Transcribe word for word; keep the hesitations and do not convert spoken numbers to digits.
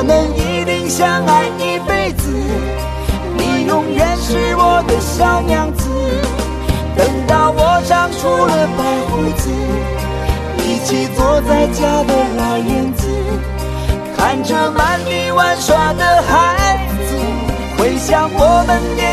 我们一定相爱一辈子。你永远是我的小娘子，等到我长出了白胡子，一起坐在家的老院子，看着满地玩耍的孩子，回想我们年